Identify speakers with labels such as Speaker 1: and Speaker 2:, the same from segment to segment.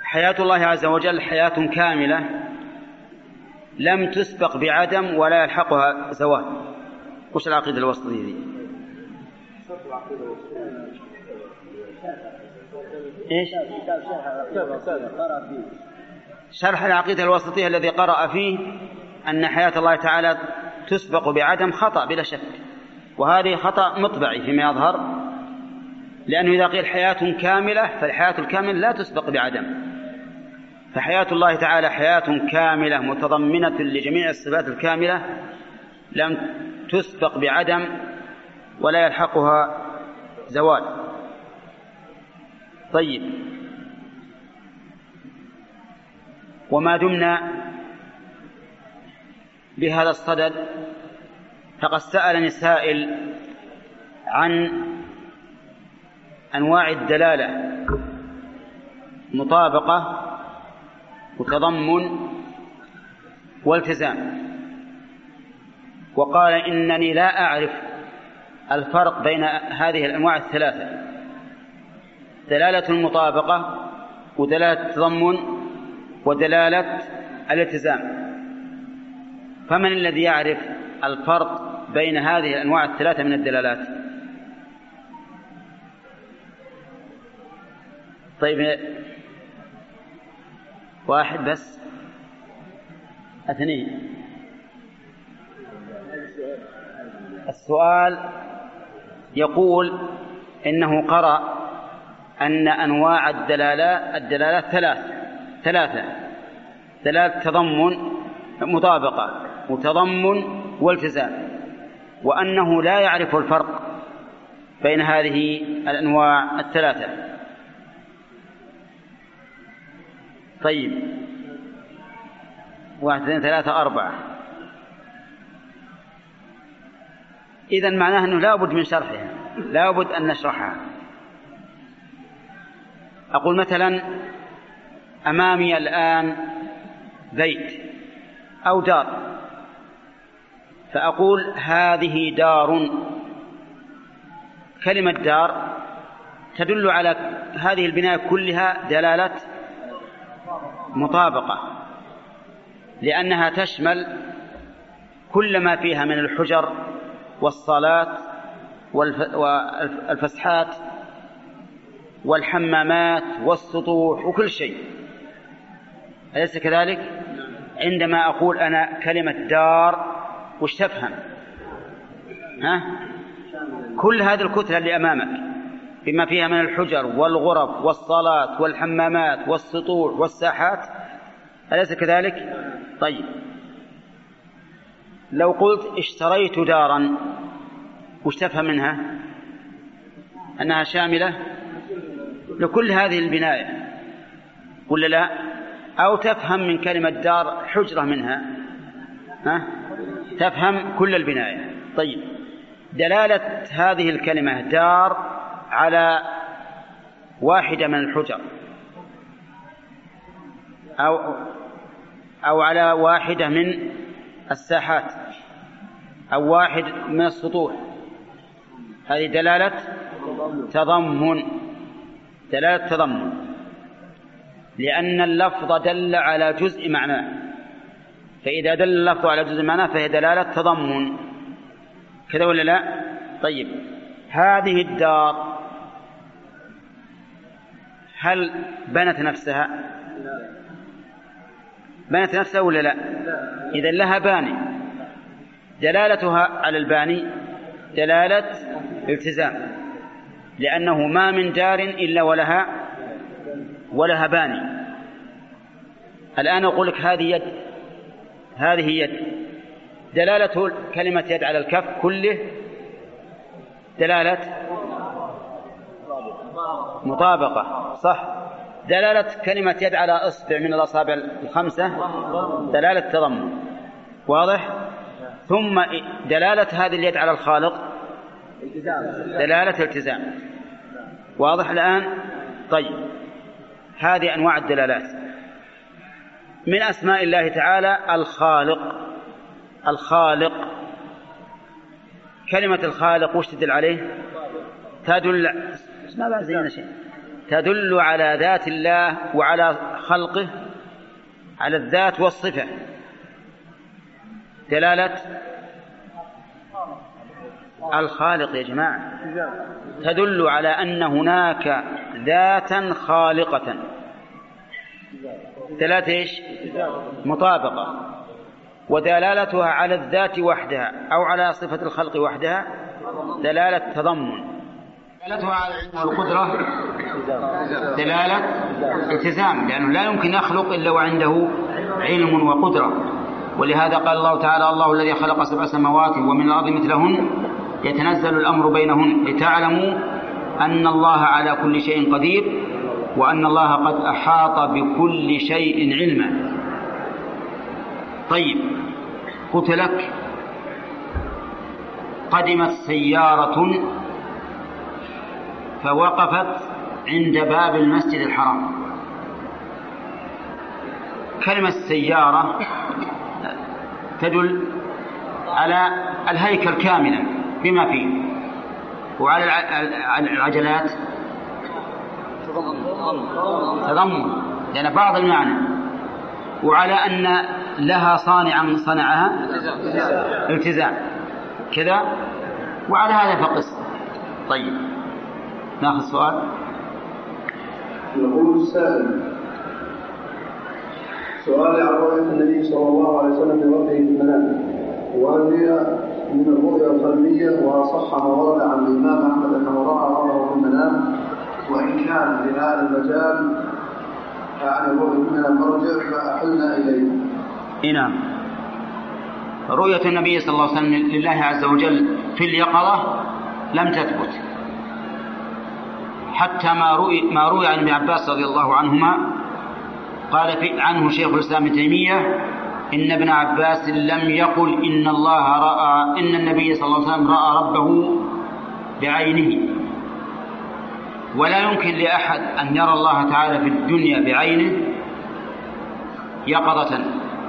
Speaker 1: حياة الله عز وجل حياة كاملة لم تسبق بعدم ولا يلحقها زوال. وش العقيدة الوسطية دي؟ إيش؟ شرح العقيدة الوسطية الذي قرأ فيه أن حياة الله تعالى تسبق بعدم خطأ بلا شك، وهذه خطأ مطبعي فيما يظهر، لأنه إذا قيل حياة كاملة فالحياة الكاملة لا تسبق بعدم، فحياة الله تعالى حياة كاملة متضمنة لجميع الصفات الكاملة لم تسبق بعدم ولا يلحقها زوال. طيب، وما دمنا بهذا الصدد فقد سألني سائل عن أنواع الدلالة: مطابقة وتضمن والتزام، وقال إنني لا أعرف الفرق بين هذه الأنواع الثلاثة: دلالة المطابقة ودلالة التضمن ودلالة الالتزام. فمن الذي يعرف الفرق بين هذه الأنواع الثلاثة من الدلالات؟ طيب، واحد بس؟ اثنين؟ السؤال يقول إنه قرأ أن أنواع الدلالات ثلاثة: دلالة تضمن مطابقة وتضمن والتزام، وأنه لا يعرف الفرق بين هذه الأنواع الثلاثة. طيب، 1 2 3 4. إذن معناه أنه لا بد من شرحها، لا بد أن نشرحها. أقول مثلا أمامي الآن بيت أو دار، فأقول هذه دار. كلمة دار تدل على هذه البناية كلها دلالة مطابقة، لأنها تشمل كل ما فيها من الحجر والصالات والفسحات والحمامات والسطوح وكل شيء، أليس كذلك؟ عندما أقول أنا كلمة دار وش تفهم؟ كل هذه الكتلة اللي أمامك بما فيها من الحجر والغرف والصالات والحمامات والسطوح والساحات، أليس كذلك؟ طيب، لو قلت اشتريت دارا وش تفهم منها؟ أنها شاملة لكل هذه البناية ولا لا؟ أو تفهم من كلمة دار حجرة منها؟ تفهم كل البناية. طيب، دلالة هذه الكلمة دار على واحدة من الحجر أو على واحدة من الساحات أو واحد من السطوح، هذه دلالة تضمن، دلالة تضمن، لأن اللفظ دل على جزء معناه، فإذا دل اللفظ على جزء معناه فهي دلالة تضمن، كذا ولا لا؟ طيب، هذه الدار هل بنت نفسها؟ بنت نفسها ولا لا؟ إذن لها باني، دلالتها على الباني دلالة التزام، لأنه ما من دار إلا ولها باني. الآن أقول لك هذه يد، هذه يد، دلالة كلمة يد على الكف كله دلالة مطابقة، صح؟ دلالة كلمة يد على إصبع من الأصابع الخمسة دلالة تضمن، واضح؟ ثم دلالة هذه اليد على الخالق دلالة التزام، واضح الآن؟ طيب، هذه أنواع الدلالات. من أسماء الله تعالى الخالق. كلمة الخالق وش تدل عليه؟ تدل على ذات الله وعلى خلقه على الذات والصفة، دلالة الخالق يا جماعة تدل على أن هناك ذاتا خالقة، دلالة إيش؟ مطابقة. ودلالتها على الذات وحدها أو على صفة الخلق وحدها دلالة تضمن. دلالتها على العلم والقدرة دلالة التزام، لأنه لا يمكن يخلق إلا وعنده علم وقدرة. ولهذا قال الله تعالى: الله الذي خلق 7 سماوات ومن الأرض مثلهن يتنزل الأمر بينهن لتعلموا أن الله على كل شيء قدير وأن الله قد أحاط بكل شيء علما. طيب، قلت لك قدمت سيارة فوقفت عند باب المسجد الحرام. كلمة السيارة تدل على الهيكل كاملا بما فيه، وعلى العجلات تضمن لأن بعض المعنى، وعلى أن لها صانعا صنعها التزام كذا، وعلى هذا فقس. طيب، ناخذ سؤال.
Speaker 2: يقول السائل: سؤالي عن رؤية النبي صلى الله عليه وسلم لربه في المنام، وهل هي من الرؤيا القلبية، وصح ما ورد عن الإمام أحمد أنه رأى ربه في المنام؟ وإن كان في هذا المجال عن الرؤيا من المرجع فأحلنا إليه.
Speaker 1: نعم، رؤية النبي صلى الله عليه وسلم لله عز وجل في اليقظة لم تثبت، حتى ما روي عن ابن عباس رضي الله عنهما قال عنه شيخ الإسلام ابن تيمية إن ابن عباس لم يقل إن النبي صلى الله عليه وسلم رأى ربه بعينه، ولا يمكن لأحد أن يرى الله تعالى في الدنيا بعينه يقظة،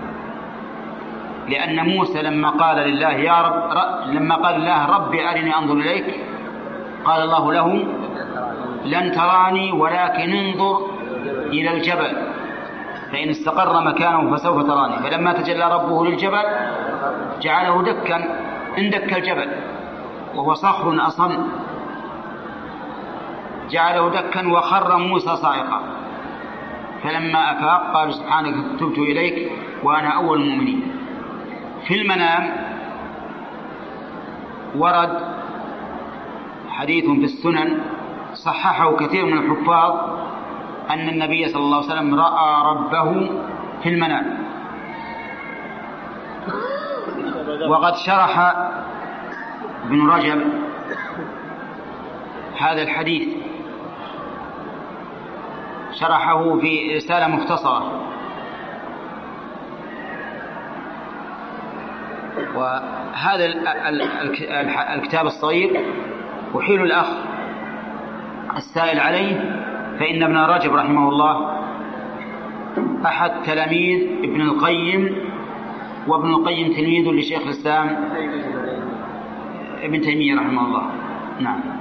Speaker 1: لأن موسى لما قال لله يا رب لما قال الله رب أرني أنظر إليك، قال الله له لن تراني ولكن انظر إلى الجبل فإن استقر مكانه فسوف تراني. فلما تجلى ربه للجبل جعله دكا اندك الجبل وهو صخر أصم، جعله دكا وخر موسى صاعقا. فلما أفاق قال سبحانك تبت إليك وأنا أول المؤمنين. في المنام ورد حديث في السنن صححه كثير من الحفاظ أن النبي صلى الله عليه وسلم رأى ربه في المنام. وقد شرح ابن رجب هذا الحديث، شرحه في رسالة مختصرة، وهذا الكتاب الصغير أحيل الأخ السائل عليه، فإن ابن رجب رحمه الله أحد تلاميذ ابن القيم، وابن القيم تلميذ لشيخ الإسلام ابن تيمية رحمه الله. نعم.